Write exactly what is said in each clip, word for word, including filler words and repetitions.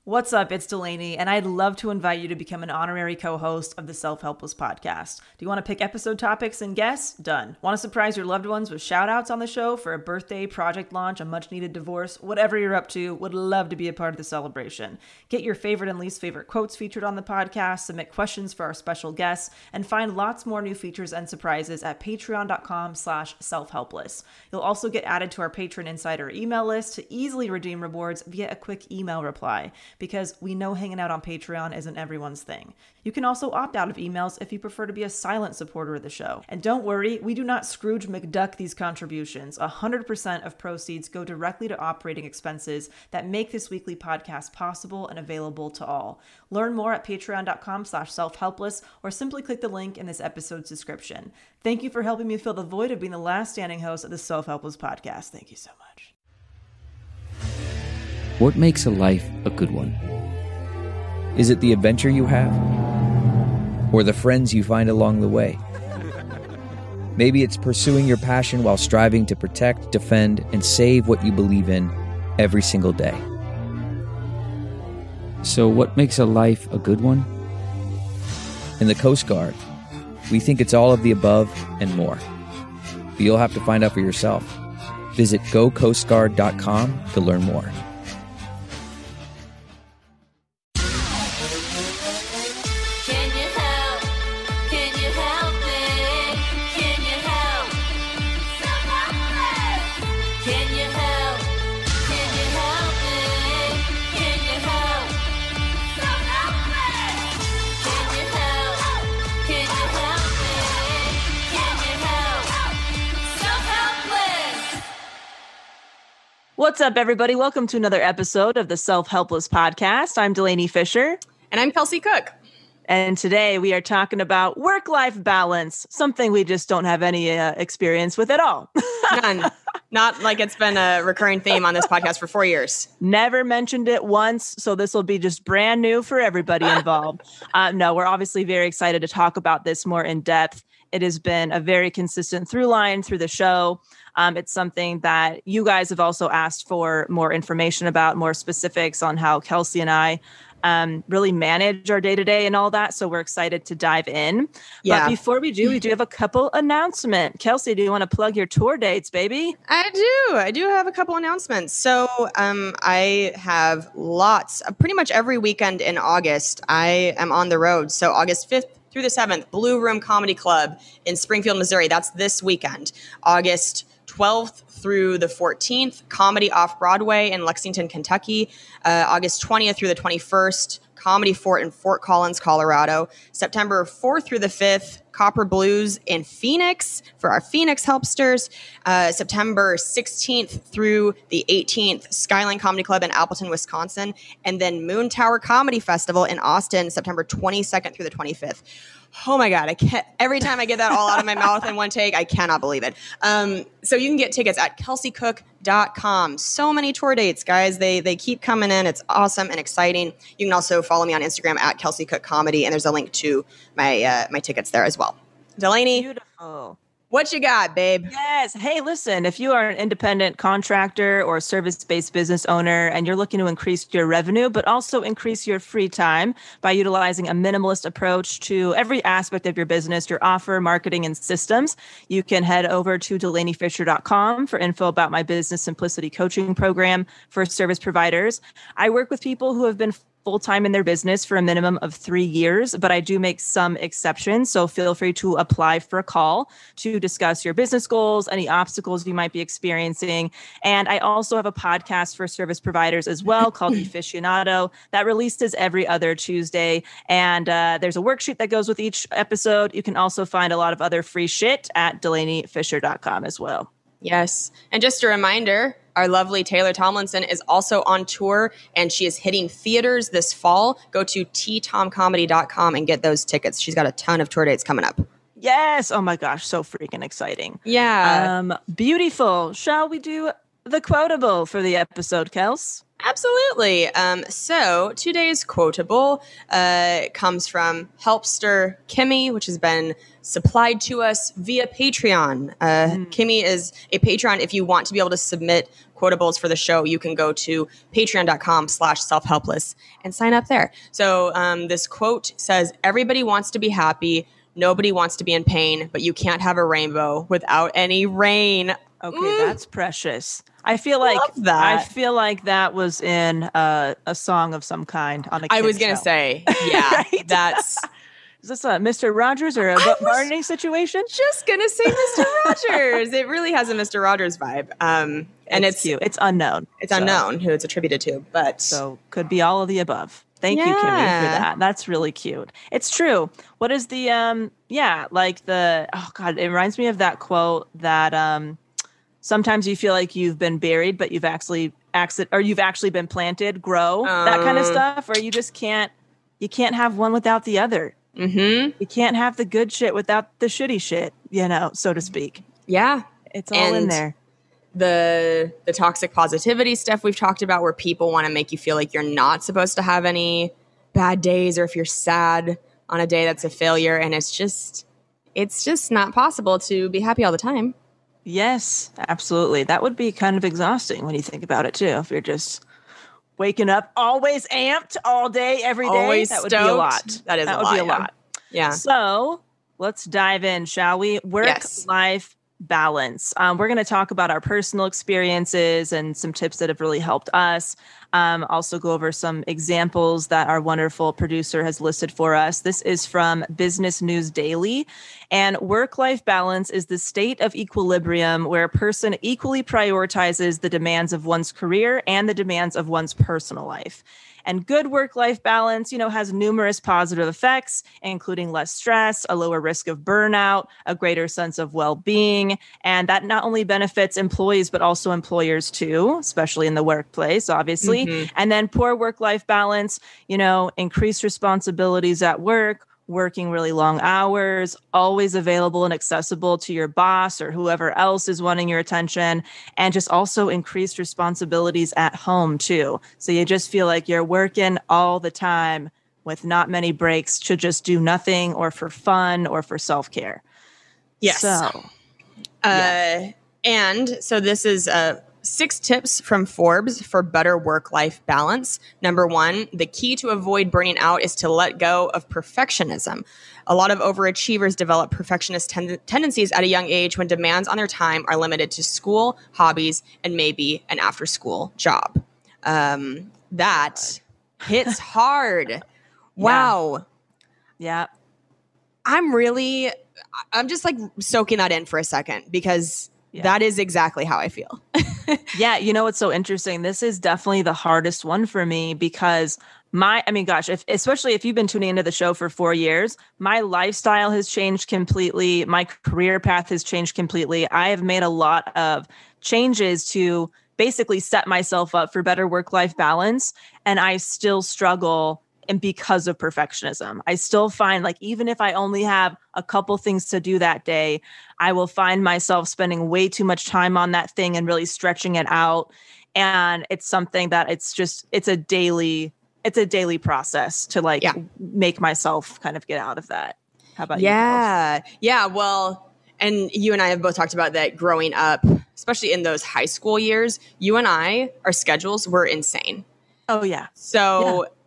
What's up? It's Delaney, and I'd love to invite you to become an honorary co-host of the Self-Helpless podcast. Do you want to pick episode topics and guests? Done. Want to surprise your loved ones with shout-outs on the show for a birthday, project launch, a much-needed divorce? Whatever you're up to, would love to be a part of the celebration. Get your favorite and least favorite quotes featured on the podcast, submit questions for our special guests, and find lots more new features and surprises at patreon.com slash self-helpless. You'll also get added to our Patron Insider email list to easily redeem rewards via a quick email reply, because we know hanging out on Patreon isn't everyone's thing. You can also opt out of emails if you prefer to be a silent supporter of the show. And don't worry, we do not Scrooge McDuck these contributions. one hundred percent of proceeds go directly to operating expenses that make this weekly podcast possible and available to all. Learn more at patreon.com slash self-helpless or simply click the link in this episode's description. Thank you for helping me fill the void of being the last standing host of the Self-Helpless podcast. Thank you so much. What makes a life a good one? Is it the adventure you have? Or the friends you find along the way? Maybe it's pursuing your passion while striving to protect, defend, and save what you believe in every single day. So what makes a life a good one? In the Coast Guard, we think it's all of the above and more. But you'll have to find out for yourself. Visit go coast guard dot com to learn more. What's up, everybody? Welcome to another episode of the Self-Helpless podcast. I'm Delaney Fisher. And I'm Kelsey Cook. And today we are talking about work-life balance, something we just don't have any uh, experience with at all. None. Not like it's been a recurring theme on this podcast for four years. Never mentioned it once, so this will be just brand new for everybody involved. uh, no, we're obviously very excited to talk about this more in depth. It has been a very consistent through line through the show. Um, it's something that you guys have also asked for more information about, more specifics on how Kelsey and I um, really manage our day-to-day and all that. So we're excited to dive in. Yeah. But before we do, we do have a couple announcements. Kelsey, do you want to plug your tour dates, baby? I do. I do have a couple announcements. So um, I have lots, uh, pretty much every weekend in August, I am on the road. So August fifth through the seventh, Blue Room Comedy Club in Springfield, Missouri. That's this weekend. August twelfth through the fourteenth, Comedy Off-Broadway in Lexington, Kentucky. Uh, August twentieth through the twenty-first, Comedy Fort in Fort Collins, Colorado. September fourth through the fifth, Copper Blues in Phoenix for our Phoenix Helpsters. Uh, September sixteenth through the eighteenth, Skyline Comedy Club in Appleton, Wisconsin. And then Moon Tower Comedy Festival in Austin, September twenty-second through the twenty-fifth. Oh my God, I can't, every time I get that all out of my mouth in one take, I cannot believe it. Um, so you can get tickets at kelsey cook dot com. So many tour dates, guys. They they keep coming in. It's awesome and exciting. You can also follow me on Instagram at Kelsey Cook Comedy, and there's a link to my uh, my tickets there as well. Delaney, Beautiful. What you got, babe? Yes. Hey, listen, if you are an independent contractor or service-based business owner and you're looking to increase your revenue, but also increase your free time by utilizing a minimalist approach to every aspect of your business, your offer, marketing, and systems, you can head over to delaney fisher dot com for info about my Business Simplicity coaching program for service providers. I work with people who have been full-time in their business for a minimum of three years, but I do make some exceptions. So feel free to apply for a call to discuss your business goals, any obstacles you might be experiencing. And I also have a podcast for service providers as well called Efficionado that releases every other Tuesday. And uh, there's a worksheet that goes with each episode. You can also find a lot of other free shit at delaney fisher dot com as well. Yes. And just a reminder, our lovely Taylor Tomlinson is also on tour and she is hitting theaters this fall. Go to t tom comedy dot com and get those tickets. She's got a ton of tour dates coming up. Yes. Oh my gosh. So freaking exciting. Yeah. Um, beautiful. Shall we do the quotable for the episode, Kels? Absolutely. Um, so today's quotable uh, comes from Helpster Kimmy, which has been supplied to us via Patreon. Uh, mm. Kimmy is a Patreon. If you want to be able to submit quotables for the show, you can go to patreon.com slash self-helpless and sign up there. So um, this quote says, everybody wants to be happy. Nobody wants to be in pain, but you can't have a rainbow without any rain. Okay, mm. that's precious. I feel like that. I feel like that was in uh, a song of some kind on a kid's I was gonna show. say, yeah, right? That's. Is this a Mister Rogers or a Barney situation? Just gonna say Mister Rogers. It really has a Mister Rogers vibe, um, and it's, it's cute. It's unknown. It's so. unknown who it's attributed to, but so could be all of the above. Thank yeah. you, Kimmy, for that. That's really cute. It's true. What is the um? Yeah, like the oh god, it reminds me of that quote that um. Sometimes you feel like you've been buried, but you've actually accident or you've actually been planted, grow, um, that kind of stuff, or you just can't, you can't have one without the other. Mm-hmm. You can't have the good shit without the shitty shit, you know, so to speak. Yeah. It's all and in there. The, the toxic positivity stuff we've talked about where people want to make you feel like you're not supposed to have any bad days, or if you're sad on a day, that's a failure. And it's just, it's just not possible to be happy all the time. Yes, absolutely. That would be kind of exhausting when you think about it too. If you're just waking up always amped all day, every day, always that would stoked. be a lot. That is that a would lot, be a yeah. lot. Yeah. So let's dive in, shall we? Work-life yes. balance. Um, we're going to talk about our personal experiences and some tips that have really helped us. Um, also go over some examples that our wonderful producer has listed for us. This is from Business News Daily. And work-life balance is the state of equilibrium where a person equally prioritizes the demands of one's career and the demands of one's personal life. And good work-life balance, you know, has numerous positive effects, including less stress, a lower risk of burnout, a greater sense of well-being. And that not only benefits employees, but also employers too, especially in the workplace, obviously. Mm-hmm. And then poor work-life balance, you know, increased responsibilities at work, working really long hours, always available and accessible to your boss or whoever else is wanting your attention, and just also increased responsibilities at home too. So you just feel like you're working all the time with not many breaks to just do nothing or for fun or for self-care. Yes. So, uh, yeah. And so this is uh, six tips from Forbes for better work-life balance. Number one, the key to avoid burning out is to let go of perfectionism. A lot of overachievers develop perfectionist ten- tendencies at a young age when demands on their time are limited to school, hobbies, and maybe an after-school job. Um, that hits hard. Wow. Yeah. I'm really, I'm just like soaking that in for a second because yeah. that is exactly how I feel. Yeah. You know, what's so interesting? This is definitely the hardest one for me because my, I mean, gosh, if, especially if you've been tuning into the show for four years, my lifestyle has changed completely. My career path has changed completely. I have made a lot of changes to basically set myself up for better work-life balance. And I still struggle. And because of perfectionism, I still find like, even if I only have a couple things to do that day, I will find myself spending way too much time on that thing and really stretching it out. And it's something that it's just, it's a daily, it's a daily process to like yeah. make myself kind of get out of that. How about yeah. you? Yeah. Yeah. Well, and you and I have both talked about that growing up, especially in those high school years, you and I, our schedules were insane. Oh yeah. So yeah.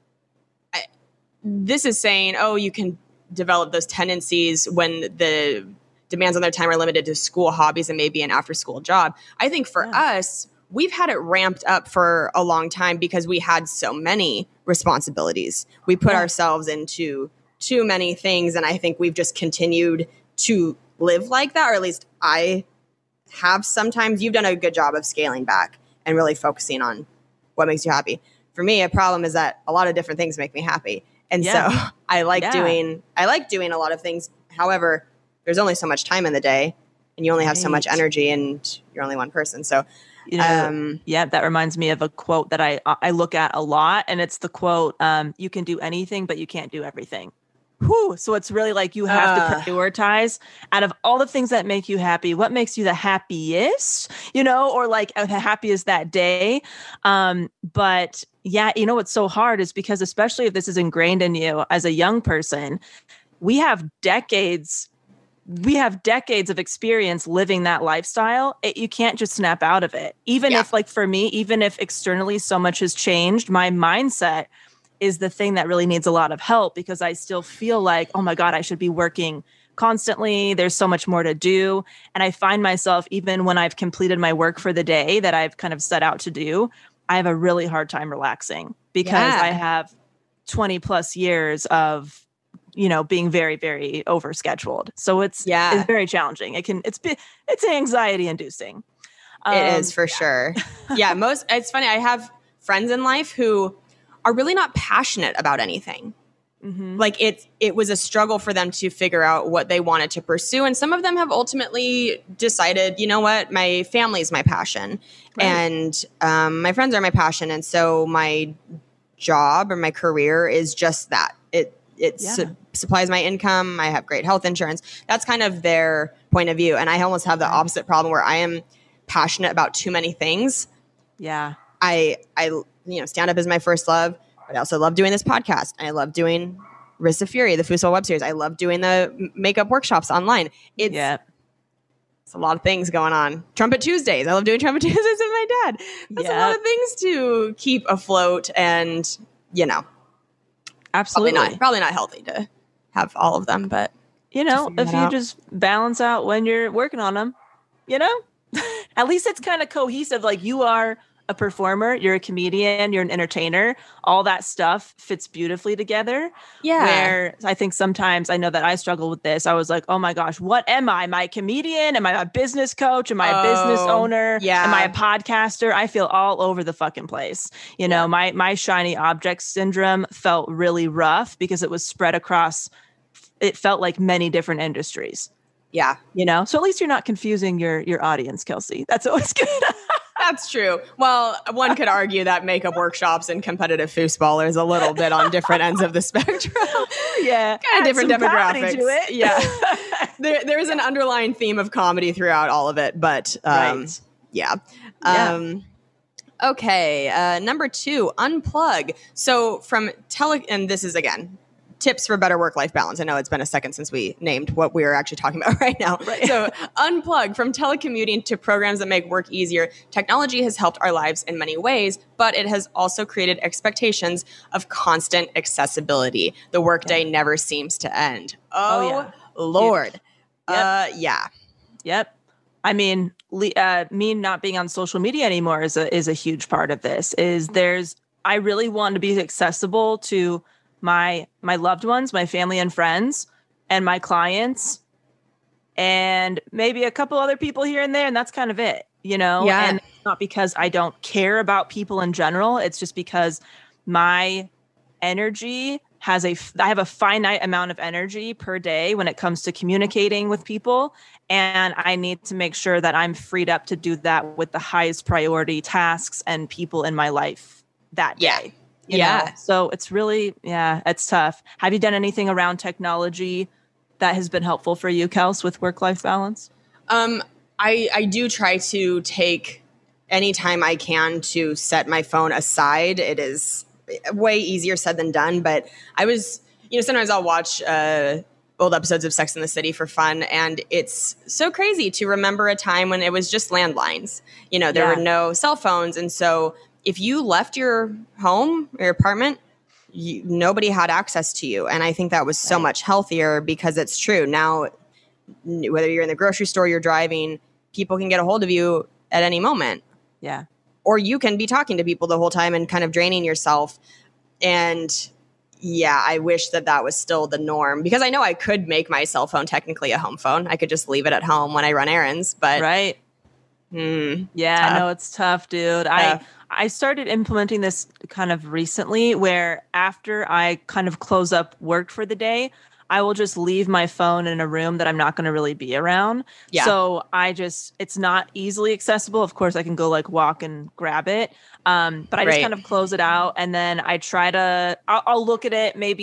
This is saying, oh, you can develop those tendencies when the demands on their time are limited to school, hobbies, and maybe an after-school job. I think for yeah. us, we've had it ramped up for a long time because we had so many responsibilities. We put yeah. ourselves into too many things, and I think we've just continued to live like that, or at least I have sometimes. You've done a good job of scaling back and really focusing on what makes you happy. For me, a problem is that a lot of different things make me happy. And yeah. so I like yeah. doing, I like doing a lot of things. However, there's only so much time in the day and you only have right. so much energy and you're only one person. So, you know, um, yeah, that reminds me of a quote that I, I look at a lot, and it's the quote, um, you can do anything, but you can't do everything. Whew. So it's really like you have Uh. to prioritize out of all the things that make you happy, what makes you the happiest, you know, or like the happiest that day. Um, but yeah, you know, what's so hard is because, especially if this is ingrained in you as a young person, we have decades we have decades of experience living that lifestyle. It, you can't just snap out of it. Even Yeah. if, like, for me, even if externally so much has changed, my mindset is the thing that really needs a lot of help, because I still feel like, oh my God, I should be working constantly. There's so much more to do. And I find myself, even when I've completed my work for the day that I've kind of set out to do, I have a really hard time relaxing because Yeah. I have twenty plus years of, you know, being very, very overscheduled. So it's, Yeah. it's very challenging. It can, it's, it's anxiety inducing. It Um, is for sure. Yeah. Most, it's funny. I have friends in life who are really not passionate about anything. mhm. Like it, it was a struggle for them to figure out what they wanted to pursue. And some of them have ultimately decided, you know what, my family is my passion, Right. and um, my friends are my passion. And so my job or my career is just that. It, it Yeah. su- supplies my income. I have great health insurance. That's kind of their point of view. And I almost have the opposite problem where I am passionate about too many things. Yeah. I, I, you know, stand up is my first love, but I also love doing this podcast. And I love doing Wrists of Fury, the Foosball web series. I love doing the m- makeup workshops online. It's, Yeah. it's a lot of things going on. Trumpet Tuesdays. I love doing Trumpet Tuesdays with my dad. That's a Yeah. lot of things to keep afloat, and, you know, Absolutely. probably not, probably not healthy to have all of them, but You know, figure if that you out. just balance out when you're working on them, you know, at least it's kind of cohesive. Like, you are a performer, you're a comedian, you're an entertainer, all that stuff fits beautifully together. yeah. Where I think sometimes, I know that I struggle with this. I was like, oh my gosh, what am I? Am I a comedian? Am I a business coach? Am I a business Oh, owner? yeah. Am I a podcaster? I feel all over the fucking place. You know, Yeah. my my shiny object syndrome felt really rough because it was spread across, it felt like many different industries, Yeah. you know? So at least you're not confusing your your audience, Kelsey. That's always good. That's true. Well, one could argue that makeup workshops and competitive foosball is a little bit on different ends of the spectrum. Yeah. Kind of Add different some comedy demographics. to it. Yeah. there, there's an underlying theme of comedy throughout all of it, but um, Right. yeah. Yeah. Um, okay. Uh, number two, unplug. So from tele, and this is again, tips for better work-life balance. I know it's been a second since we named what we are actually talking about right now. Right. So unplug. From telecommuting to programs that make work easier, technology has helped our lives in many ways, but it has also created expectations of constant accessibility. The workday Yeah. never seems to end. Oh, Oh, yeah. Lord. Yep. Uh, yeah. Yep. I mean, le- uh, me not being on social media anymore is a is a huge part of this. Is there's I really want to be accessible to my my loved ones, my family and friends, and my clients, and maybe a couple other people here and there, and that's kind of it, you know? Yeah. And it's not because I don't care about people in general. It's just because my energy has a f- I have a finite amount of energy per day when it comes to communicating with people, and I need to make sure that I'm freed up to do that with the highest priority tasks and people in my life that Yeah. day. you Yeah. know? So it's really, yeah, it's tough. Have you done anything around technology that has been helpful for you, Kels, with work-life balance? Um, I, I do try to take any time I can to set my phone aside. It is way easier said than done, but I was, you know, sometimes I'll watch uh, old episodes of Sex and the City for fun, and it's so crazy to remember a time when it was just landlines. You know, there Yeah. were no cell phones, and so if you left your home or your apartment, you, nobody had access to you. And I think that was so Right. much healthier, because it's true. Now, n- whether you're in the grocery store, you're driving, people can get a hold of you at any moment. Yeah. Or you can be talking to people the whole time and kind of draining yourself. And yeah, I wish that that was still the norm, because I know I could make my cell phone technically a home phone. I could just leave it at home when I run errands, but Right. hmm, Yeah, Tough. no, it's tough, dude. I Tough. I started implementing this kind of recently, where after I kind of close up work for the day, I will just leave my phone in a room that I'm not going to really be around. Yeah. So I just, it's not easily accessible. Of course, I can go like walk and grab it. Um, but I just Right. kind of close it out, and then I try to, I'll, I'll look at it maybe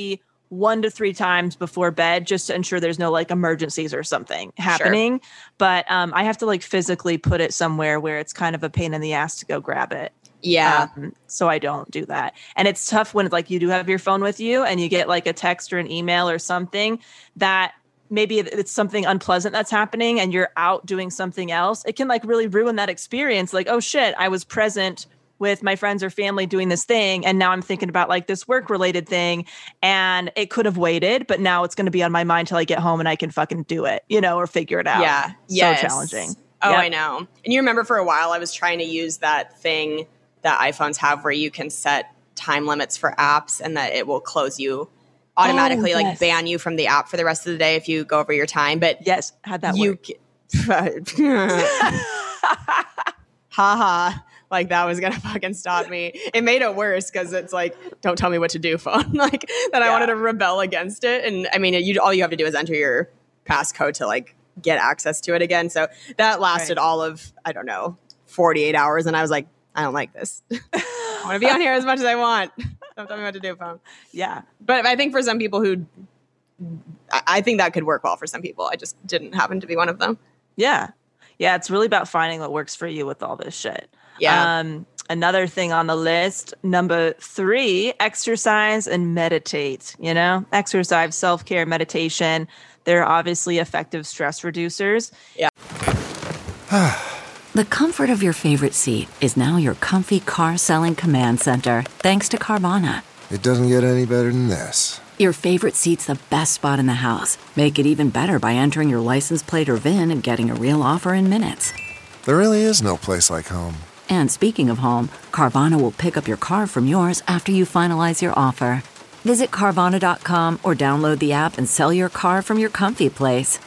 one to three times before bed just to ensure there's no like emergencies or something happening. Sure. But um, I have to like physically put it somewhere where it's kind of a pain in the ass to go grab it. Yeah. Um, so I don't do that. And it's tough when like you do have your phone with you and you get like a text or an email or something that maybe it's something unpleasant that's happening and you're out doing something else. It can like really ruin that experience. Like, oh shit, I was present with my friends or family doing this thing. And now I'm thinking about like this work related thing and it could have waited, but now it's going to be on my mind till I get home and I can fucking do it, you know, or figure it out. Yeah. So yes. challenging. Oh, yep. I know. And you remember for a while, I was trying to use that thing that iPhones have where you can set time limits for apps and that it will close you automatically, oh, like yes. ban you from the app for the rest of the day if you go over your time. But yes, how'd that you work? Haha. Like that was gonna fucking stop me. It made it worse because it's like, don't tell me what to do, phone. Like that, yeah. I wanted to rebel against it, and I mean, you all you have to do is enter your passcode to like get access to it again. So that lasted right. all of I don't know forty-eight hours, and I was like, I don't like this. I want to be on here as much as I want. Don't tell me what to do, phone. Yeah, but I think for some people who, I think that could work well for some people. I just didn't happen to be one of them. Yeah, yeah. It's really about finding what works for you with all this shit. Yeah. Um, another thing on the list, number three, exercise and meditate. You know, exercise, self-care, meditation. They're obviously effective stress reducers. Yeah. The comfort of your favorite seat is now your comfy car selling command center, thanks to Carvana. It doesn't get any better than this. Your favorite seat's the best spot in the house. Make it even better by entering your license plate or V I N and getting a real offer in minutes. There really is no place like home. And speaking of home, Carvana will pick up your car from yours after you finalize your offer. Visit Carvana dot com or download the app and sell your car from your comfy place.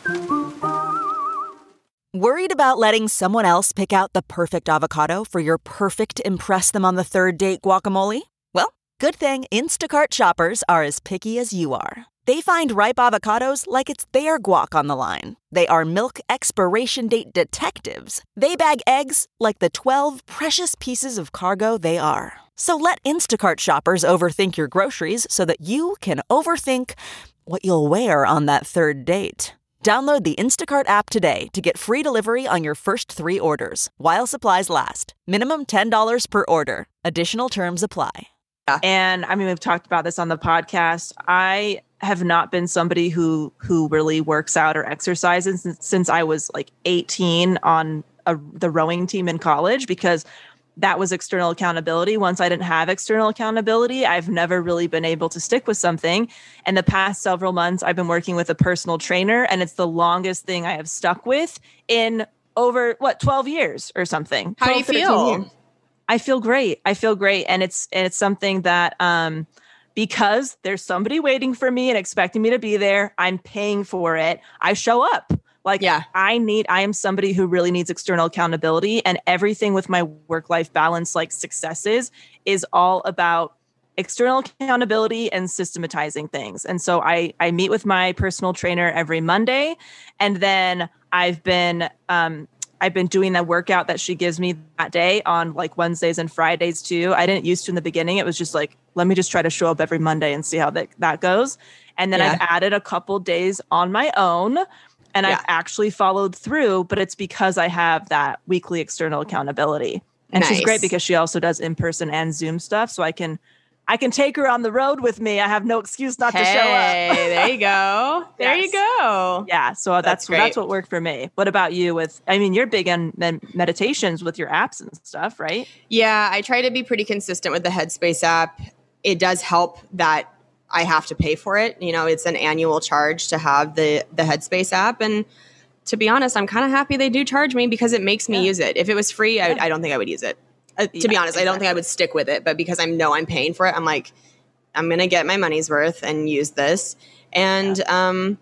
Worried about letting someone else pick out the perfect avocado for your perfect impress them on the third date guacamole? Well, good thing Instacart shoppers are as picky as you are. They find ripe avocados like it's their guac on the line. They are milk expiration date detectives. They bag eggs like the twelve precious pieces of cargo they are. So let Instacart shoppers overthink your groceries so that you can overthink what you'll wear on that third date. Download the Instacart app today to get free delivery on your first three orders, while supplies last. Minimum ten dollars per order. Additional terms apply. And I mean, we've talked about this on the podcast. I have not been somebody who who really works out or exercises since, since I was like eighteen on a, the rowing team in college, because that was external accountability. Once I didn't have external accountability, I've never really been able to stick with something. And the past several months, I've been working with a personal trainer, and it's the longest thing I have stuck with in over, what, twelve years or something. How do you feel? Years. I feel great. I feel great. And it's, and it's something that, um, because there's somebody waiting for me and expecting me to be there, I'm paying for it. I show up. Like, yeah. I need, I am somebody who really needs external accountability, and everything with my work-life balance, like successes, is all about external accountability and systematizing things. And so I, I meet with my personal trainer every Monday, and then I've been, um, I've been doing that workout that she gives me that day on like Wednesdays and Fridays too. I didn't used to in the beginning. It was just like, let me just try to show up every Monday and see how that, that goes. And then yeah. I've added a couple days on my own, and yeah. I've actually followed through, but it's because I have that weekly external accountability. And nice. She's great because she also does in-person and Zoom stuff. So I can, I can take her on the road with me. I have no excuse not hey, to show up. There you go. There yes. you go. Yeah. So that's, that's, that's what worked for me. What about you with, I mean, you're big on med- meditations with your apps and stuff, right? Yeah. I try to be pretty consistent with the Headspace app. It does help that I have to pay for it. You know, it's an annual charge to have the, the Headspace app. And to be honest, I'm kind of happy they do charge me because it makes me yeah. use it. If it was free, yeah. I, I don't think I would use it. Uh, to yeah, be honest, exactly. I don't think I would stick with it. But because I know I'm paying for it, I'm like, I'm going to get my money's worth and use this. And yeah. um,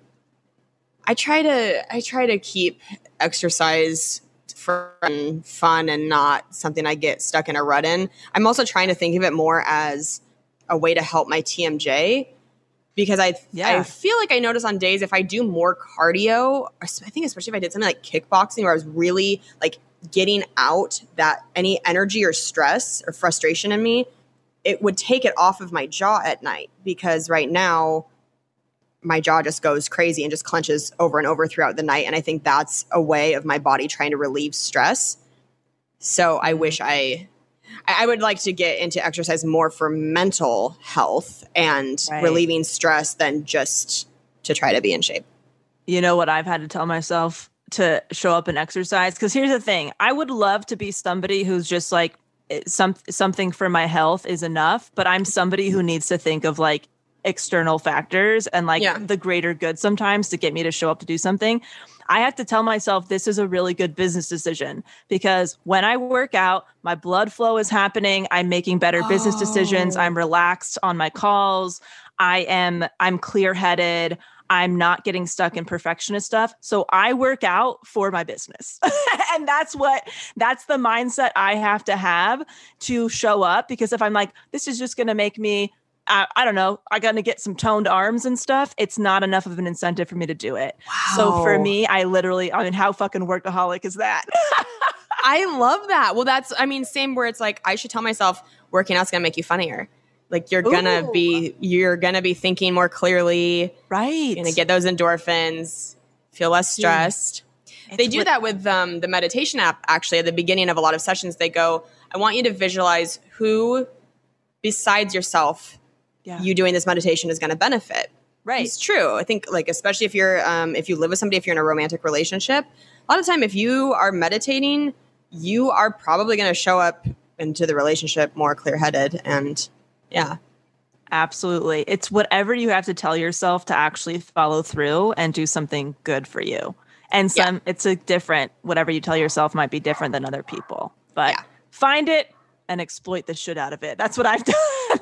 I try to I try to keep exercise fun, fun and not something I get stuck in a rut in. I'm also trying to think of it more as a way to help my T M J, because I yeah. I feel like I notice on days if I do more cardio, I think especially if I did something like kickboxing where I was really like getting out that any energy or stress or frustration in me, it would take it off of my jaw at night, because right now my jaw just goes crazy and just clenches over and over throughout the night. And I think that's a way of my body trying to relieve stress. So I wish I, I would like to get into exercise more for mental health and Right. relieving stress than just to try to be in shape. You know what I've had to tell myself to show up and exercise? Because here's the thing. I would love to be somebody who's just like, some something for my health is enough, but I'm somebody who needs to think of like external factors and like Yeah. the greater good sometimes to get me to show up to do something. I have to tell myself this is a really good business decision because when I work out, my blood flow is happening. I'm making better business decisions. I'm relaxed on my calls. I am, I'm clear-headed. I'm not getting stuck in perfectionist stuff. So I work out for my business. And that's what, that's the mindset I have to have to show up. Because if I'm like, this is just going to make me, I, I don't know, I got to get some toned arms and stuff. It's not enough of an incentive for me to do it. Wow. So for me, I literally, I mean, how fucking workaholic is that? I love that. Well, that's, I mean, same where it's like, I should tell myself working out's going to make you funnier. Like you're going to be, you're going to be thinking more clearly. Right. You're going to get those endorphins, feel less stressed. Yeah. They do what, that with um, the meditation app. Actually, at the beginning of a lot of sessions, they go, I want you to visualize who besides yourself yeah. you doing this meditation is going to benefit. Right. It's true. I think like, especially if you're, um, if you live with somebody, if you're in a romantic relationship, a lot of time, if you are meditating, you are probably going to show up into the relationship more clear-headed and yeah. Absolutely. It's whatever you have to tell yourself to actually follow through and do something good for you. And some, yeah. it's a different, whatever you tell yourself might be different than other people, but yeah. find it and exploit the shit out of it. That's what I've done.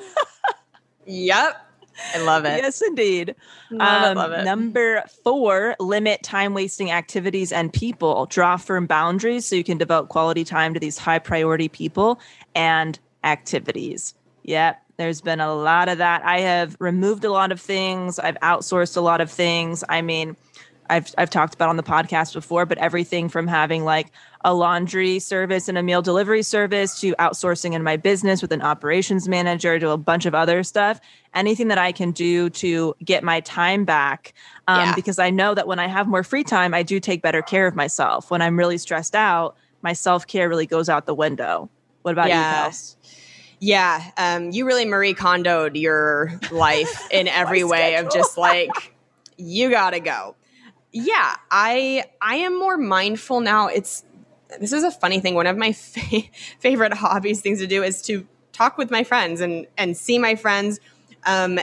Yep. I love it. Yes, indeed. Love um, it, love it. Number four, limit time-wasting activities and people. Draw firm boundaries so you can devote quality time to these high-priority people and activities. Yep. There's been a lot of that. I have removed a lot of things. I've outsourced a lot of things. I mean, I've I've talked about on the podcast before, but everything from having like a laundry service and a meal delivery service to outsourcing in my business with an operations manager to a bunch of other stuff, anything that I can do to get my time back. Um, yeah. Because I know that when I have more free time, I do take better care of myself. When I'm really stressed out, my self-care really goes out the window. What about yeah. you, Kels? Yeah, um, you really Marie Kondo'd your life in every way schedule. Of just like, you gotta go. Yeah, I I am more mindful now. It's this is a funny thing. One of my fa- favorite hobbies, things to do, is to talk with my friends and and see my friends. Um,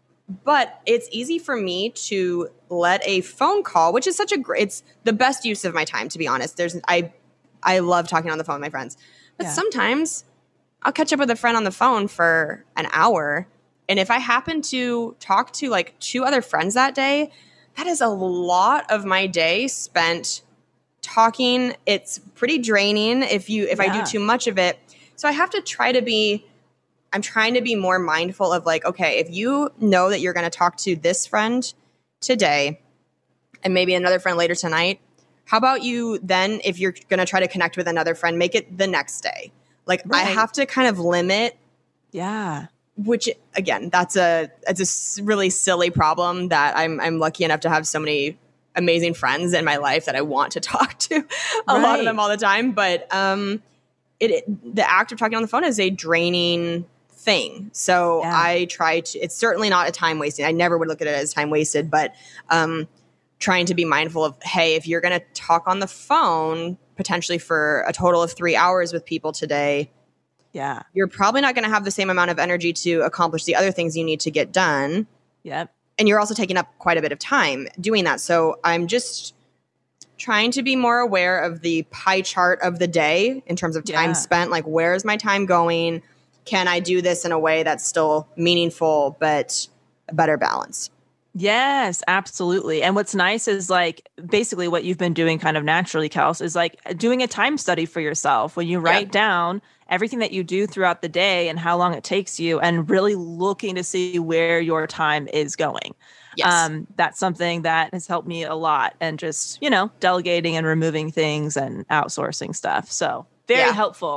but it's easy for me to let a phone call, which is such a great, it's the best use of my time, to be honest. There's I I love talking on the phone with my friends, but yeah. sometimes I'll catch up with a friend on the phone for an hour. And if I happen to talk to like two other friends that day, that is a lot of my day spent talking. It's pretty draining if you if yeah. I do too much of it. So I have to try to be, I'm trying to be more mindful of like, okay, if you know that you're going to talk to this friend today and maybe another friend later tonight, how about you then, if you're going to try to connect with another friend, make it the next day. Like right. I have to kind of limit. Yeah. Which again, that's a it's a really silly problem that I'm I'm lucky enough to have so many amazing friends in my life that I want to talk to, a right. lot of them all the time. But um, it, it the act of talking on the phone is a draining thing. So yeah. I try to. It's certainly not a time wasting. I never would look at it as time wasted, but um, trying to be mindful of, hey, if you're going to talk on the phone potentially for a total of three hours with people today, yeah, you're probably not going to have the same amount of energy to accomplish the other things you need to get done. Yep. And you're also taking up quite a bit of time doing that. So I'm just trying to be more aware of the pie chart of the day in terms of time yeah. spent. Like, where's my time going? Can I do this in a way that's still meaningful, but a better balance? Yes, absolutely. And what's nice is like basically what you've been doing kind of naturally, Kels, is like doing a time study for yourself when you write yeah. down everything that you do throughout the day and how long it takes you and really looking to see where your time is going. Yes. Um, that's something that has helped me a lot, and just, you know, delegating and removing things and outsourcing stuff. So very yeah. helpful.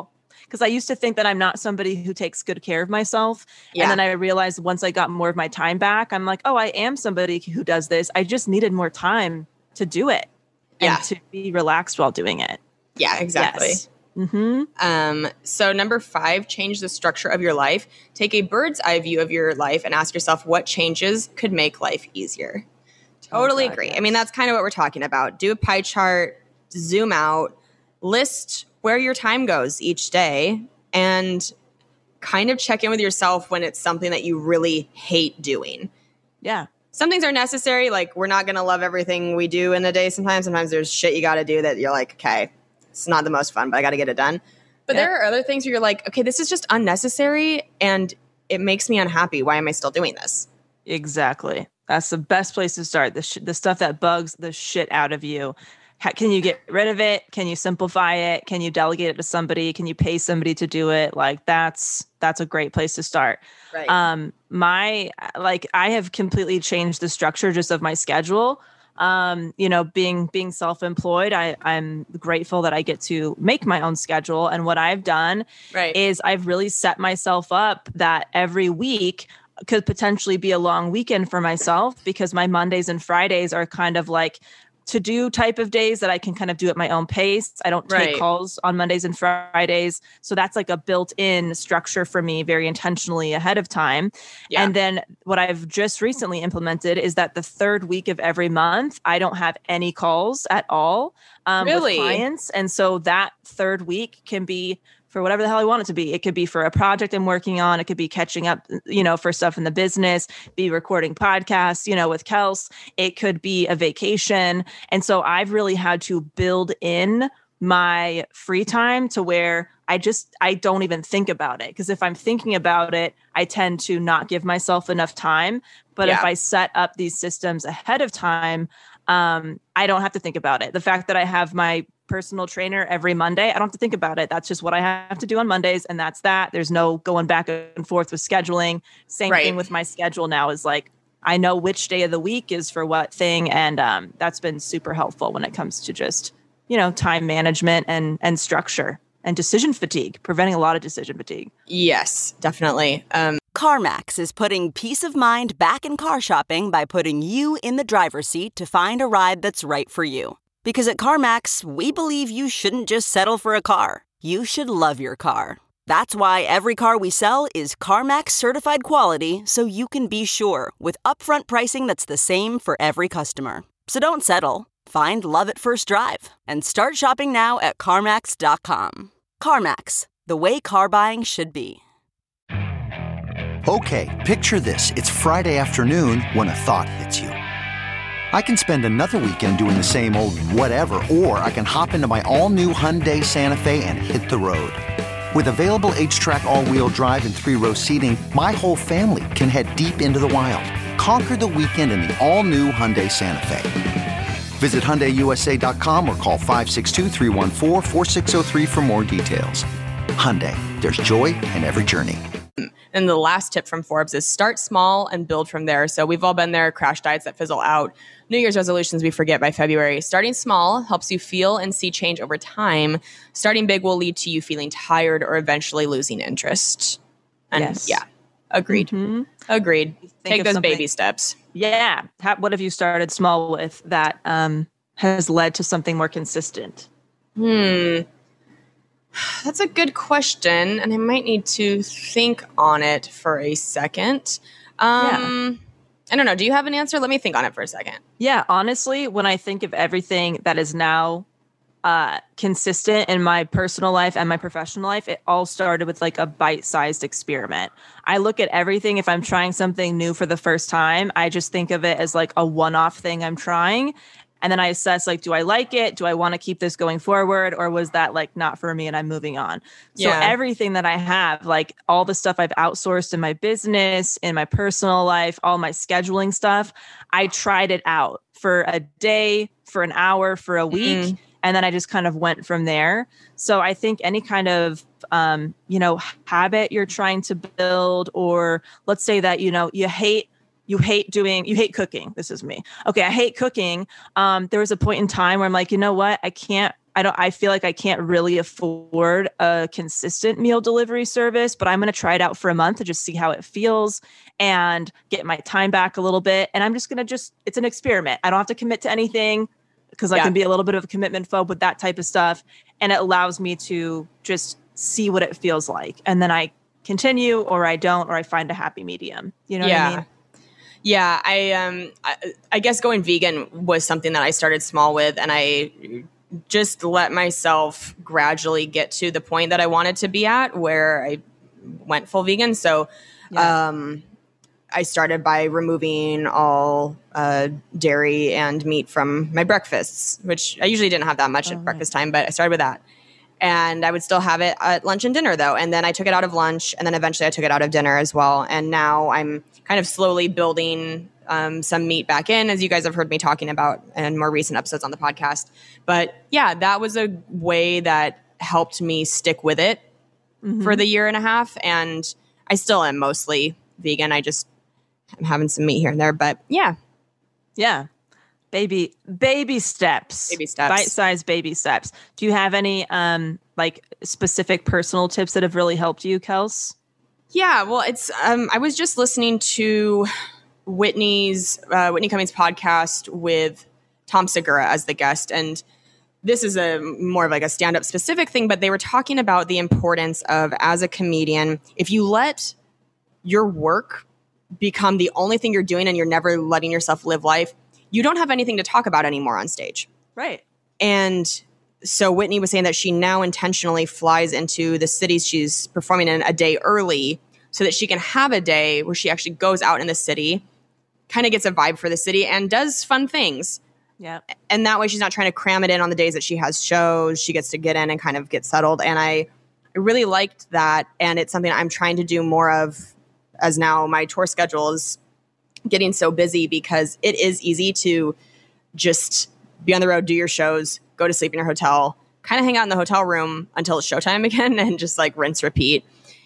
because I used to think that I'm not somebody who takes good care of myself. Yeah. And then I realized once I got more of my time back, I'm like, oh, I am somebody who does this. I just needed more time to do it and Yeah. to be relaxed while doing it. Yeah, exactly. Yes. Mm-hmm. Um, so number five, change the structure of your life. Take a bird's eye view of your life and ask yourself what changes could make life easier. Totally God, agree. yes. I mean, that's kind of what we're talking about. Do a pie chart, zoom out, list where your time goes each day, and kind of check in with yourself when it's something that you really hate doing. Yeah. Some things are necessary. Like, we're not going to love everything we do in a day sometimes. Sometimes there's shit you got to do that you're like, okay, it's not the most fun, but I got to get it done. But Yeah. there are other things where you're like, okay, this is just unnecessary and it makes me unhappy. Why am I still doing this? Exactly. That's the best place to start. The sh- the stuff that bugs the shit out of you. How, can you get rid of it? Can you simplify it? Can you delegate it to somebody? Can you pay somebody to do it? Like that's that's a great place to start. Right. Um, my like I have completely changed the structure just of my schedule. Um, you know, being being self-employed, I, I'm grateful that I get to make my own schedule. And what I've done Right. is I've really set myself up that every week could potentially be a long weekend for myself, because my Mondays and Fridays are kind of like to do type of days that I can kind of do at my own pace. I don't take Right. calls on Mondays and Fridays. So that's like a built-in structure for me very intentionally ahead of time. Yeah. And then what I've just recently implemented is that the third week of every month, I don't have any calls at all um, Really? with clients. And so that third week can be for whatever the hell I want it to be. It could be for a project I'm working on. It could be catching up, you know, for stuff in the business, be recording podcasts, you know, with Kels. It could be a vacation. And so I've really had to build in my free time to where I just, I don't even think about it. Because if I'm thinking about it, I tend to not give myself enough time. But Yeah. if I set up these systems ahead of time, um, I don't have to think about it. The fact that I have my personal trainer every Monday, I don't have to think about it. That's just what I have to do on Mondays. And that's that. There's no going back and forth with scheduling. Same Right. thing with my schedule now is like, I know which day of the week is for what thing. And um, that's been super helpful when it comes to just, you know, time management and, and structure and decision fatigue, preventing a lot of decision fatigue. Yes, definitely. Um, CarMax is putting peace of mind back in car shopping by putting you in the driver's seat to find a ride that's right for you. Because at CarMax, we believe you shouldn't just settle for a car. You should love your car. That's why every car we sell is CarMax certified quality, so you can be sure with upfront pricing that's the same for every customer. So don't settle. Find love at first drive and start shopping now at CarMax dot com. CarMax, the way car buying should be. Okay, picture this. It's Friday afternoon when a thought hits you. I can spend another weekend doing the same old whatever, or I can hop into my all-new Hyundai Santa Fe and hit the road. With available H-Track all-wheel drive and three-row seating, my whole family can head deep into the wild. Conquer the weekend in the all-new Hyundai Santa Fe. Visit Hyundai U S A dot com or call five six two, three one four, four six zero three for more details. Hyundai, there's joy in every journey. And the last tip from Forbes is start small and build from there. So we've all been there, crash diets that fizzle out, New Year's resolutions we forget by February. Starting small helps you feel and see change over time. Starting big will lead to you feeling tired or eventually losing interest. And Yes. yeah, agreed. Mhm. Agreed. Take of those something- baby steps. Yeah. How, what have you started small with that um, has led to something more consistent? Hmm. That's a good question, and I might need to think on it for a second. Um, I don't know. Do you have an answer? Let me think on it for a second. Yeah, honestly, when I think of everything that is now uh, consistent in my personal life and my professional life, it all started with like a bite-sized experiment. I look at everything, if I'm trying something new for the first time, I just think of it as like a one-off thing I'm trying. And then I assess, like, do I like it? Do I want to keep this going forward? Or was that like not for me and I'm moving on? So Yeah. everything that I have, like all the stuff I've outsourced in my business, in my personal life, all my scheduling stuff, I tried it out for a day, for an hour, for a week. Mm. And then I just kind of went from there. So I think any kind of, um, you know, habit you're trying to build, or let's say that, you know, you hate You hate doing, you hate cooking. This is me. Okay, I hate cooking. Um, there was a point in time where I'm like, you know what? I can't, I don't, I feel like I can't really afford a consistent meal delivery service, but I'm going to try it out for a month to just see how it feels and get my time back a little bit. And I'm just going to just, it's an experiment. I don't have to commit to anything because yeah. I can be a little bit of a commitment phobe with that type of stuff. And it allows me to just see what it feels like. And then I continue or I don't, or I find a happy medium. You know yeah. what I mean? Yeah. I, um, I, I guess going vegan was something that I started small with, and I just let myself gradually get to the point that I wanted to be at where I went full vegan. So, yeah. um, I started by removing all uh, dairy and meat from my breakfasts, which I usually didn't have that much oh, at breakfast time, but I started with that. And I would still have it at lunch and dinner though. And then I took it out of lunch, and then eventually I took it out of dinner as well. And now I'm kind of slowly building Um, some meat back in, as you guys have heard me talking about in more recent episodes on the podcast. But yeah, that was a way that helped me stick with it mm-hmm. for the year and a half. And I still am mostly vegan. I just am having some meat here and there, but yeah. Yeah. Baby, baby steps, baby steps, bite-sized baby steps. Do you have any um, like specific personal tips that have really helped you, Kels? Yeah, well, it's, um, I was just listening to Whitney's uh, Whitney Cummings podcast with Tom Segura as the guest. And this is a more of like a stand-up specific thing, but they were talking about the importance of, as a comedian, if you let your work become the only thing you're doing and you're never letting yourself live life, you don't have anything to talk about anymore on stage. Right. And so Whitney was saying that she now intentionally flies into the cities she's performing in a day early so that she can have a day where she actually goes out in the city, kind of gets a vibe for the city, and does fun things. Yeah. And that way she's not trying to cram it in on the days that she has shows. She gets to get in and kind of get settled. And I, I really liked that. And it's something I'm trying to do more of, as now my tour schedule is getting so busy, because it is easy to just be on the road, do your shows, go to sleep in your hotel, kind of hang out in the hotel room until it's showtime again, and just like rinse, repeat.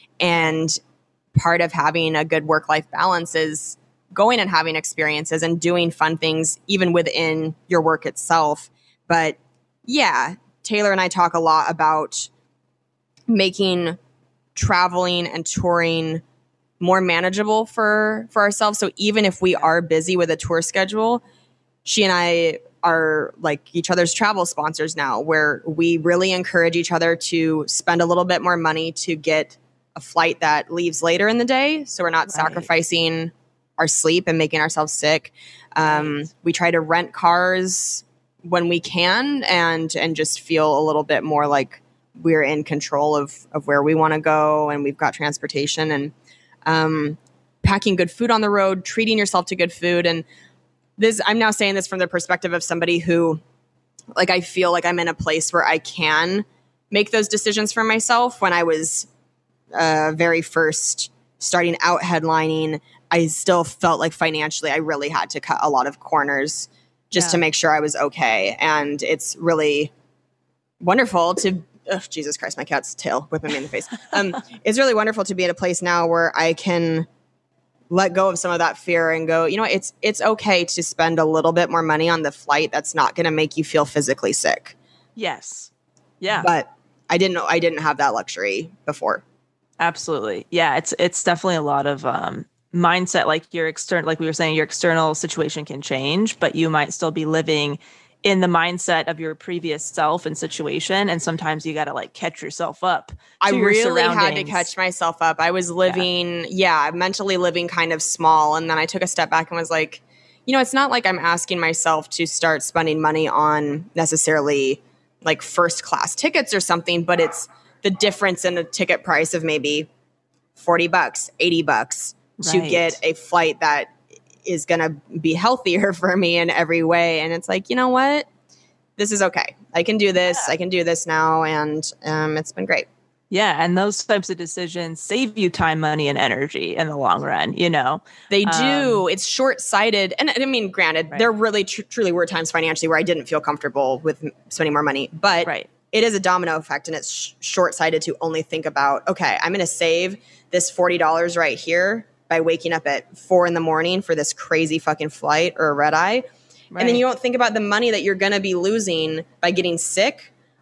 And part of having a good work-life balance is going and having experiences and doing fun things even within your work itself. But yeah, Taylor and I talk a lot about making traveling and touring more manageable for, for ourselves. So even if we are busy with a tour schedule, she and I are like each other's travel sponsors now, where we really encourage each other to spend a little bit more money to get a flight that leaves later in the day. So we're not right. sacrificing our sleep and making ourselves sick. Um, right. We try to rent cars when we can, and and just feel a little bit more like we're in control of, of where we want to go, and we've got transportation, and um, packing good food on the road, treating yourself to good food. And this, I'm now saying this from the perspective of somebody who, like, I feel like I'm in a place where I can make those decisions for myself. When I was uh, very first starting out headlining, I still felt like financially I really had to cut a lot of corners just yeah. to make sure I was okay. And it's really wonderful to, oh, Jesus Christ, my cat's tail whipping me in the face. Um, it's really wonderful to be at a place now where I can let go of some of that fear and go, you know, it's it's okay to spend a little bit more money on the flight that's not going to make you feel physically sick. Yes. Yeah. But I didn't know I didn't have that luxury before. Absolutely. Yeah, it's it's definitely a lot of um mindset. Like your external, like we were saying, your external situation can change, but you might still be living in the mindset of your previous self and situation. And sometimes you got to like catch yourself up. I really had to catch myself up. I was living, yeah. yeah, mentally living kind of small. And then I took a step back and was like, you know, it's not like I'm asking myself to start spending money on necessarily like first class tickets or something, but it's the difference in the ticket price of maybe forty bucks, eighty bucks right. to get a flight that is going to be healthier for me in every way. And it's like, you know what? This is okay. I can do this. Yeah. I can do this now. And um, it's been great. Yeah. And those types of decisions save you time, money, and energy in the long run, you know? They do. Um, it's short-sighted. And I mean, granted, right. there really tr- truly were times financially where I didn't feel comfortable with spending more money. But right. it is a domino effect, and it's sh- short-sighted to only think about, okay, I'm going to save this forty dollars right here by waking up at four in the morning for this crazy fucking flight or a red eye. Right. And then you don't think about the money that you're going to be losing by getting sick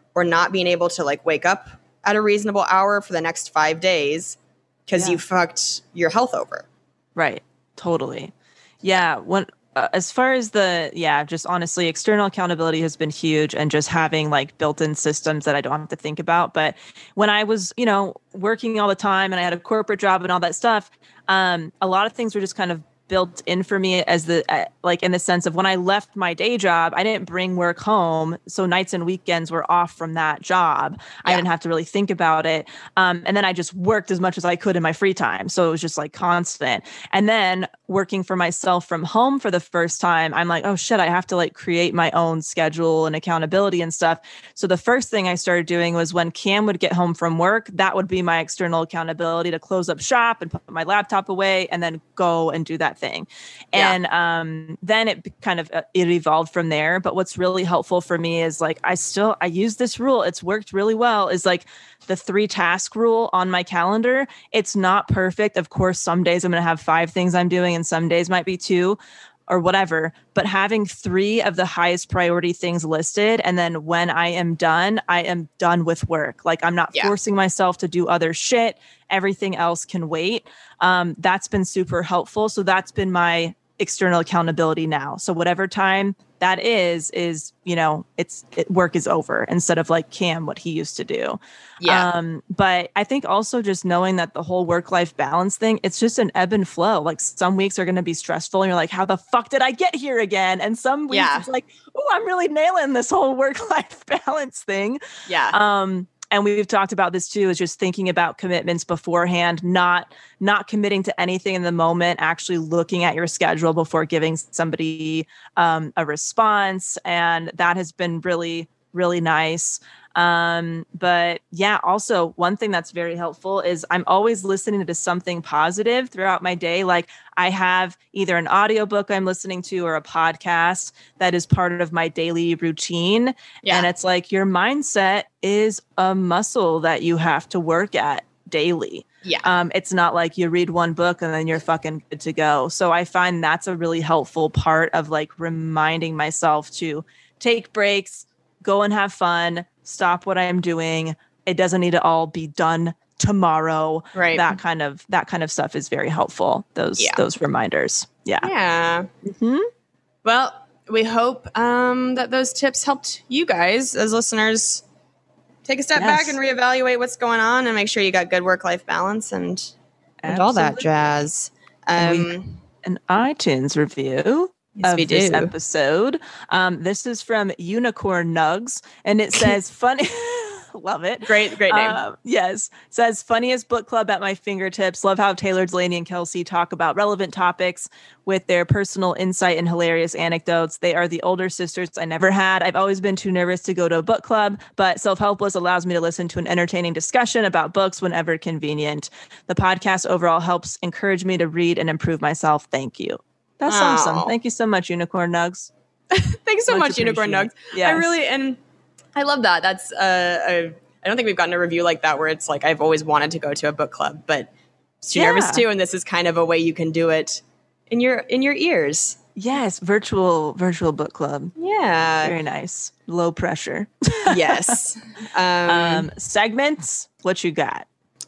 or not being able to like wake up at a reasonable hour for the next five days because Yeah. you fucked your health over. Right. Totally. Yeah. When, uh, as far as the, yeah, just honestly, external accountability has been huge, and just having like built-in systems that I don't have to think about. But when I was, you know, working all the time and I had a corporate job and all that stuff, um, a lot of things were just kind of built in for me as the, uh, like in the sense of when I left my day job, I didn't bring work home. So nights and weekends were off from that job. I Yeah. didn't have to really think about it. Um, and then I just worked as much as I could in my free time. So it was just like constant. And then working for myself from home for the first time, I'm like, oh shit, I have to like create my own schedule and accountability and stuff. So the first thing I started doing was when Cam would get home from work, that would be my external accountability to close up shop and put my laptop away and then go and do that thing. Yeah. And um, then it be- kind of, uh, it evolved from there. But what's really helpful for me is like, I still, I use this rule. It's worked really well, is like the three task rule on my calendar. It's not perfect. Of course, some days I'm going to have five things I'm doing and some days might be two or whatever, but having three of the highest priority things listed. And then when I am done, I am done with work. Like I'm not Yeah. forcing myself to do other shit. Everything else can wait. Um, that's been super helpful. So that's been my external accountability now. So whatever time that is, is, you know, it's it, work is over instead of like Cam, what he used to do. Yeah. Um, but I think also just knowing that the whole work-life balance thing, it's just an ebb and flow. Like some weeks are going to be stressful and you're like, how the fuck did I get here again? And some weeks Yeah. it's like, oh, I'm really nailing this whole work-life balance thing. Yeah. Um, and we've talked about this too, is just thinking about commitments beforehand, not not committing to anything in the moment, actually looking at your schedule before giving somebody um, a response. And that has been really, really nice. Um, but yeah, also one thing that's very helpful is I'm always listening to something positive throughout my day. Like I have either an audiobook I'm listening to or a podcast that is part of my daily routine. Yeah. And it's like your mindset is a muscle that you have to work at daily. Yeah. Um, it's not like you read one book and then you're fucking good to go. So I find that's a really helpful part of like reminding myself to take breaks, go and have fun, stop what I'm doing. It doesn't need to all be done tomorrow. Right. That kind of that kind of stuff is very helpful. Those Yeah. those reminders. Yeah. Yeah. hmm Well, we hope um, that those tips helped you guys as listeners take a step Yes. back and reevaluate what's going on and make sure you got good work-life balance and, and all that Absolutely. jazz. And we- Um, An iTunes review. Yes, of we this do. episode. Um, this is from Unicorn Nugs, and it says funny. Love it. great, great name. Um, yes. Says funniest book club at my fingertips. Love how Taylor, Delaney, and Kelsey talk about relevant topics with their personal insight and hilarious anecdotes. They are the older sisters I never had. I've always been too nervous to go to a book club, but Self-Helpless allows me to listen to an entertaining discussion about books whenever convenient. The podcast overall helps encourage me to read and improve myself. Thank you. That's Aw. awesome. Thank you so much, Unicorn Nugs. Thanks so much, Unicorn Nugs. appreciated. Yes. I really, and I love that. That's, uh, a, I don't think we've gotten a review like that where it's like, I've always wanted to go to a book club, but too Yeah. nervous too. And this is kind of a way you can do it in your, in your ears. Yes, virtual virtual book club. Yeah. Very nice. Low pressure. Yes. Um, Um, segments, what you got?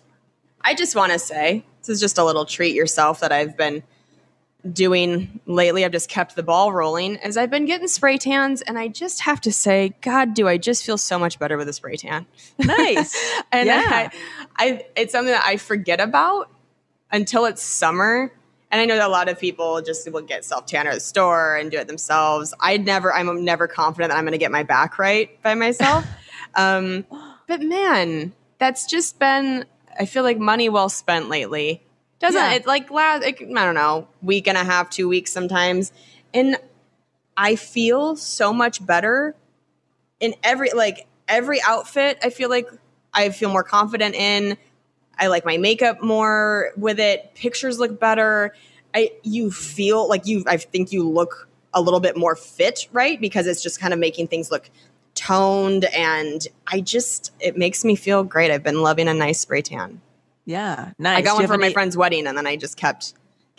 I just want to say, this is just a little treat yourself that I've been doing lately. I've just kept the ball rolling as I've been getting spray tans. And I just have to say, God, do I just feel so much better with a spray tan. Nice. And Yeah. I, I, it's something that I forget about until it's summer. And I know that a lot of people just will get self tanner at the store and do it themselves. I never, I'm never confident that I'm going to get my back right by myself. um, but man, that's just been, I feel like money well spent lately. Doesn't Yeah. it? Like last, like, I don't know, week and a half, two weeks sometimes, and I feel so much better in every like every outfit. I feel like I feel more confident in. I like my makeup more with it. Pictures look better. I you feel like you. I think you look a little bit more fit, right? Because it's just kind of making things look toned, and I just it makes me feel great. I've been loving a nice spray tan. Yeah, nice. I got Do one you for have my any- friend's wedding, and then I just kept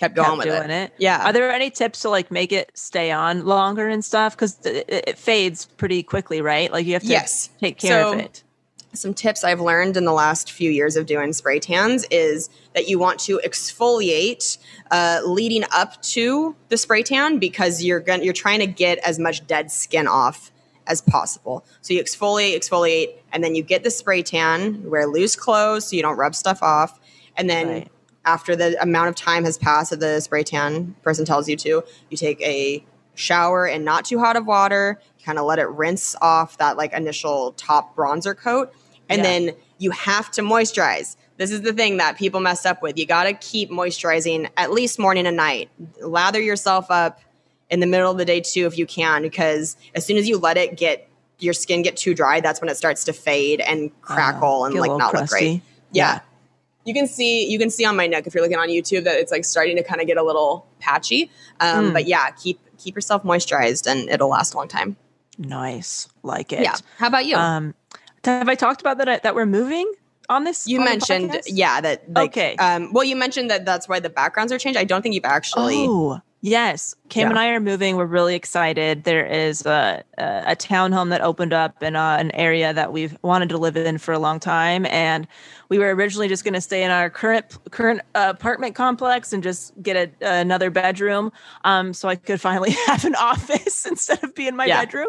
kept going kept with doing it. it. Yeah. Are there any tips to like make it stay on longer and stuff? Because it, it fades pretty quickly, right? Like you have to yes. take care so, of it. Some tips I've learned in the last few years of doing spray tans is that you want to exfoliate uh, leading up to the spray tan because you're going you're trying to get as much dead skin off as possible. So you exfoliate, exfoliate, and then you get the spray tan. You wear loose clothes so you don't rub stuff off, and then Right. after the amount of time has passed that the spray tan person tells you to, you take a shower in not too hot of water, kind of let it rinse off that like initial top bronzer coat. And Yeah. then you have to moisturize. This is the thing that people mess up with. You got to keep moisturizing at least morning and night. Lather yourself up in the middle of the day too if you can, because as soon as you let it get your skin get too dry, that's when it starts to fade and crackle Uh, and get a like little not crusty. look great. Yeah. Yeah. You can see you can see on my neck if you're looking on YouTube that it's like starting to kind of get a little patchy. Um, Mm. But yeah, keep keep yourself moisturized and it'll last a long time. Nice. Like it. Yeah. How about you? Um, have I talked about that, that we're moving on this? You on the mentioned, podcast? yeah, that like, Okay. Um, well, you mentioned that that's why the backgrounds are changed. I don't think you've actually. Oh, yes. Kim Yeah. and I are moving. We're really excited. There is a, a, a townhome that opened up in uh, an area that we've wanted to live in for a long time. And we were originally just going to stay in our current current uh, apartment complex and just get a, another bedroom um, so I could finally have an office instead of being my Yeah. bedroom.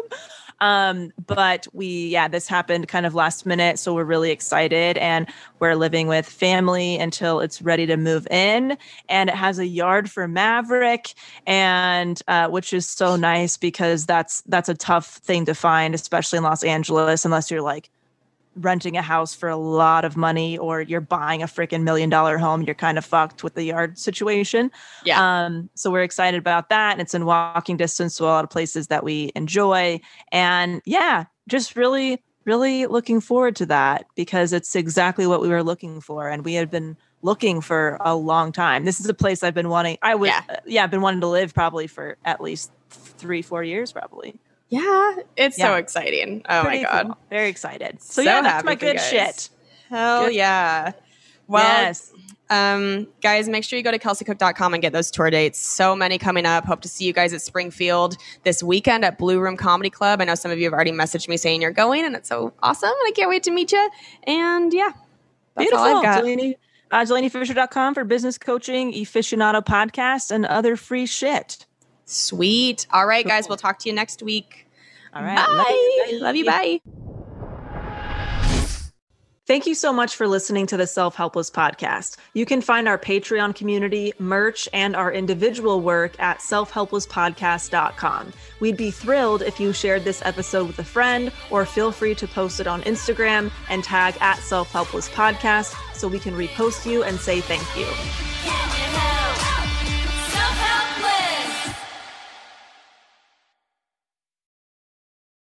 Um, but we, yeah, this happened kind of last minute. So we're really excited and we're living with family until it's ready to move in. And it has a yard for Maverick and, uh, which is so nice because that's, that's a tough thing to find, especially in Los Angeles, unless you're like renting a house for a lot of money or you're buying a freaking million dollar home, you're kind of fucked with the yard situation. Yeah. Um, so we're excited about that. And it's in walking distance to a lot of places that we enjoy. And yeah, just really, really looking forward to that because it's exactly what we were looking for. And we had been looking for a long time. This is a place I've been wanting. I would, Yeah. uh, yeah, I've been wanting to live probably for at least three, four years, probably. Yeah. It's so Yeah. exciting. Oh Pretty my God. cool. Very excited. So, So yeah, that's happy my for you good guys. shit. Hell Good. yeah. Well, Yes. um, guys, make sure you go to kelsey cook dot com and get those tour dates. So many coming up. Hope to see you guys at Springfield this weekend at Blue Room Comedy Club. I know some of you have already messaged me saying you're going, and it's so awesome. And I can't wait to meet you. And yeah, that's Beautiful. all I've got. Delaney, uh, Delaney Fisher dot com for business coaching, Aficionado podcast, and other free shit. Sweet. All right, guys, we'll talk to you next week. All right. Bye. Love you. Love you. Bye. Thank you so much for listening to the Self Helpless podcast. You can find our Patreon community, merch, and our individual work at self helpless podcast dot com. We'd be thrilled if you shared this episode with a friend, or feel free to post it on Instagram and tag at Self Helpless Podcast so we can repost you and say thank you.